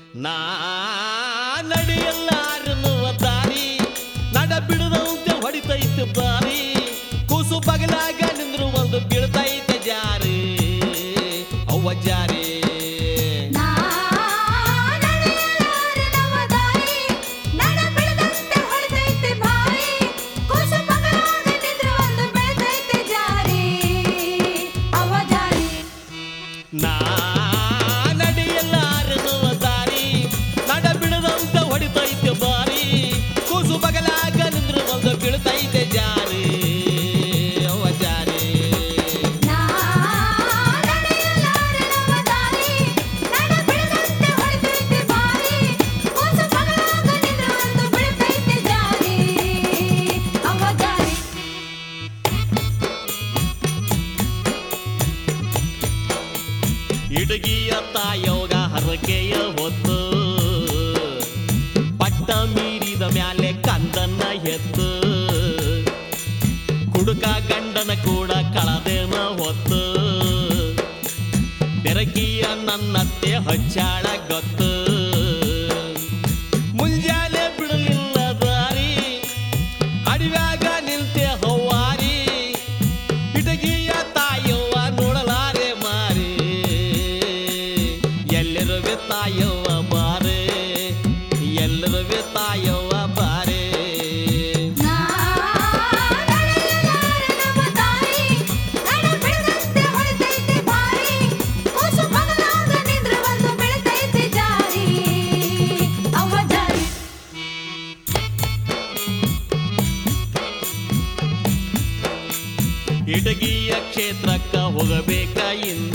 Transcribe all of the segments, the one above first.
ನಾ ನಡೆಯಲ್ಲಾರನ್ನುವ ದಾರಿ ನಡ ಬಿಡದಂತೆ ಹೊಡಿತೈತೆ ಬಾರಿ ಕೂಸು ಬಗಲಾಗ ನಿಂದ್ರು ಒಂದು ಬೀಳ್ತೈತೆ ಜಾರಿ ಅವ್ವ ಜಾರಿ ನಾ ನಡೆಯಲ್ಲಾರನ್ನುವ ದಾರಿ ನಡ ಬಿಡದಂತೆ ಹೊಡಿತೈತೆ ಬಾರಿ ಕೂಸು ಬಗಲಾಗ ನಿಂದ್ರು ಒಂದು ಬೀಳ್ತೈತೆ ಜಾರಿ ಅವ್ವ ಜಾರಿ ಇಡಗಿಯ ತಾಯೋಗ ಹರಕೆಯ ಹೊತ್ತು ಪಟ್ಟ ಮೀರಿದ ಮ್ಯಾಲೆ ಕಂದನ್ನ ಎತ್ತು ಕುಡುಕ ಗಂಡನ ಕೂಡ ಕಳದೇನ ಹೊತ್ತು ಬೆರಕಿಯ ನನ್ನತ್ತೆ ಹಚ್ಚಾಳ ಗೊತ್ತು ಮುಂಜಾನೆ ಬಿಡಲಿಲ್ಲ ದಾರಿ ಅಡವ್ಯಾಗ ನಿಂತೆ ಹವ್ವಾರಿ ಇಟಗಿಯ ತಾಯವ್ವ ನೋಡಲಾರೆ ಮಾರಿ ಎಲ್ಲರೂ ತಾಯವ್ವ ಬಾರೆ ಎಲ್ಲರೂ ತಾಯವ್ವ ಬಾರೆ ಇಟಗಿಯ ಕ್ಷೇತ್ರಕ್ಕ ಹೋಗಬೇಕ ಇಂದ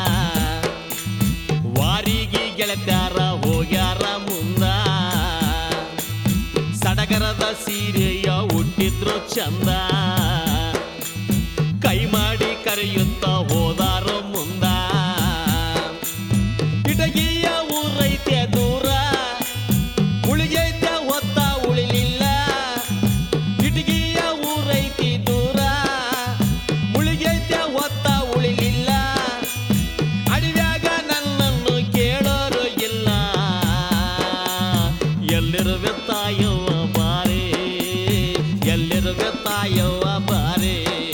ವಾರಿಗೆ ಗೆಳತ್ಯಾರ ಹೋಗ್ಯಾರ ಮುಂದ ಸಡಗರದ ಸೀರೆಯ ಹುಟ್ಟಿದ್ರು ಚಂದ ಕೈ ಮಾಡಿ ಕರೆಯುತ್ತ ಹೋದಾರು ಮುಂದ ಇಟಗಿಯ ಊರೈತೆ ದೂರ ಉಳಿಗೈತೆ ಹೊತ್ತ ಉಳಿಲಿಲ್ಲ ಇಟಗಿಯ ಊರೈತಿ ದೂರ ಮುಳಿಗೈತೆ ಹೊತ್ತ ಉಳಿಲಿಲ್ಲ ಅಡವ್ಯಾಗ ನನ್ನನ್ನು ಕೇಳೋರು ಇಲ್ಲ ಎಲ್ಲರೂ ತಾಯವ್ವ ಬಾರೆ ಎಲ್ಲರೂ ತಾಯವ್ವ ಬಾರೆ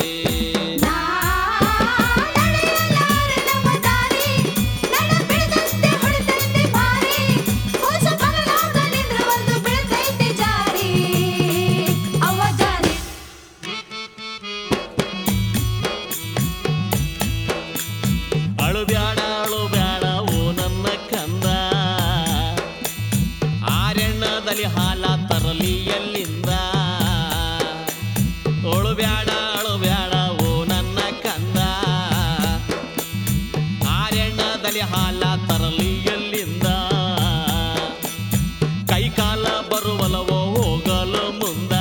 ಅಳುಬ್ಯಾಡ ಅಳುಬ್ಯಾಡ ಓ ನನ್ನ ಕಂದ ಆರೆಣ್ಣದಲ್ಲಿ ಹಾಲ ತರಲಿ ಎಲ್ಲಿಂದ ಅಳುಬ್ಯಾಡ ಅಳುಬ್ಯಾಡ ಓ ನನ್ನ ಕಂದ ಆರೆಣ್ಣದಲ್ಲಿ ಹಾಲ ತರಲಿ ಎಲ್ಲಿಂದ ಕೈ ಕಾಲ ಬರುವಲವೋ ಹೋಗಲು ಮುಂದ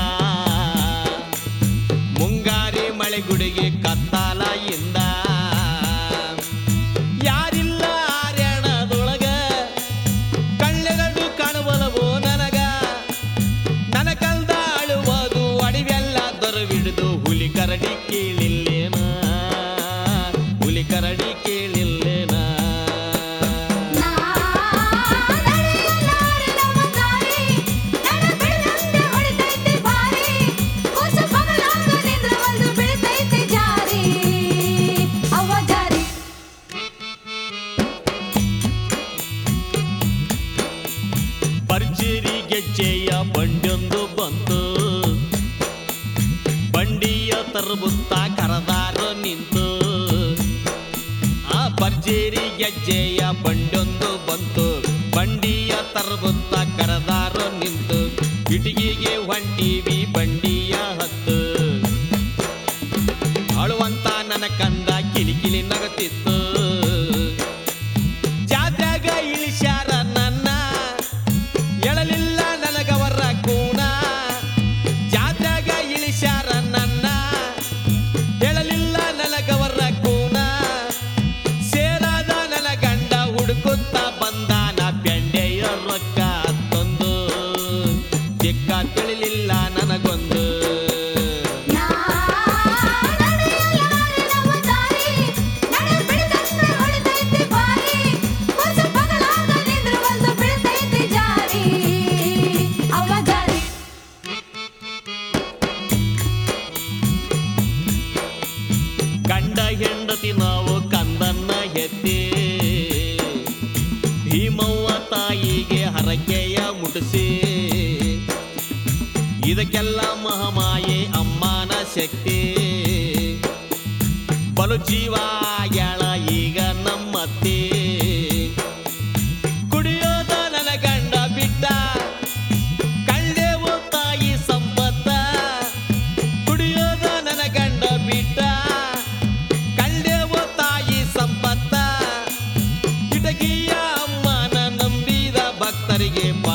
ಮುಂಗಾರಿ ಮಳೆಗುಡಿಗೆ ಕತ್ತಾಲ ಇಂದ ಯಾರಿಲ್ಲ ಆರ್ಯಾಣದೊಳಗ ಕಳ್ಳೆರಡು ಕಾಣುವಲವೋ ನನಗ ನನ್ನ ಕಲ್ದ ಅಳುವುದು ಅಡಿವೆಲ್ಲ ದೊರವಿಡಿದು ಹುಲಿ ಕರಡಿ ಕೇಳಿಲ್ಲೇನ ಹುಲಿ ಕರಡಿ ಕೇಳಿಲ್ಲೇನ ಭರ್ಜರಿ ಗೆಜ್ಜೆಯ ಬಂಡೊಂದು ಬಂತು ಬಂಡಿಯ ತರಬುತ್ತ ಕರದಾರ ನಿಂತು ಆ ಭರ್ಜರಿ ಗೆಜ್ಜೆಯ ಬಂಡೊಂದು ಬಂತು ಬಂಡಿಯ ತರಬುತ್ತ ಕರದಾರ ನಿಂತು ಇಟಗಿಗೆ ಹೊಂಟಿವಿ ಬಂಡಿಯ ಹತ್ತು ಅಳುವಂತ ನನ್ನ ಕಂದ ಕಿಲಿಕಿಲಿ ನಗತಿತ್ತು ಜಾತ್ಯಾಗ ಇಳಿಸ್ಯಾರ ನನ್ನ ಎಳಲಿಲ್ಲ ನನಗವರ ಕೂನ ಜಾತ್ಯಾಗ ಇಳಿಸ್ಯಾರ ನನ್ನ ಎಳಲಿಲ್ಲ ನನಗವರ ಕೂನ ಸೇರಾದ ನನ್ನ ಗಂಡ ಹುಡುಕುತ್ತ ಬಂದಾನ ಬೆಂಡೆಯ ರೊಕ್ಕ ತಂದು ದಿಕ್ಕ ತಿಳಿಲಿಲ್ಲ ನನಗ ಹರಕೆಯ ಮುಟ್ಟಿಸಿ ಇದಕ್ಕೆಲ್ಲ ಮಹಾಮಾಯೆ ಅಮ್ಮನ ಶಕ್ತಿ ಬಲು ಜೀವ ಆಗ್ಯಾಳ ಈಗ ನಮ್ಮತ್ತಿ ಕುಡಿಯೋದ ನನ್ನ ಗಂಡ ಬಿಟ್ಟ ಕಂಡೆವು ತಾಯಿ ಸಂಪತ್ತ ಕುಡಿಯೋದ ನನ್ನ ಗಂಡ ಬಿಟ್ಟ ಕಂಡೆವು ತಾಯಿ ಸಂಪತ್ತ ಇಟಗಿಯ ಅಮ್ಮನ ನಂಬಿದ ಭಕ್ತರಿಗೆ